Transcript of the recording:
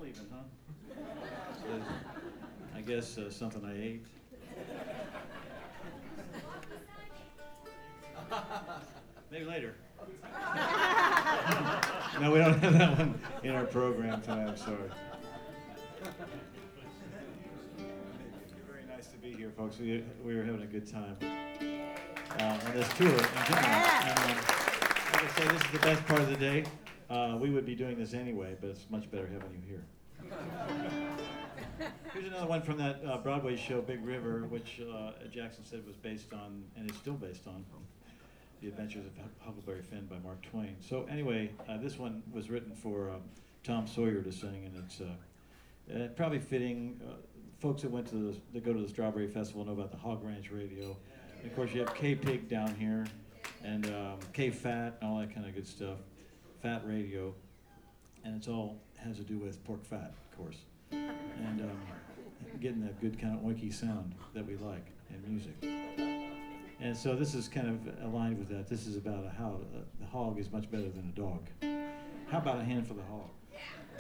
even, huh? I guess something I ate. Maybe later. No, we don't have that one in our program tonight, I'm sorry. Very nice to be here, folks. We are having a good time on this tour in general. And, like I say, this is the best part of the day. We would be doing this anyway, but it's much better having you here. Here's another one from that Broadway show, Big River, which Jackson said was based on, and is still based on, The Adventures of Huckleberry Finn by Mark Twain. So anyway, this one was written for Tom Sawyer to sing, and it's probably fitting. Folks that go to the Strawberry Festival know about the Hog Ranch Radio. And of course, you have K-Pig down here, and K-Fat, and all that kind of good stuff. Fat Radio, and it's all has to do with pork fat, of course, and getting that good kind of oinky sound that we like in music. And so this is kind of aligned with that. This is about how the hog is much better than a dog. How about a hand for the hog?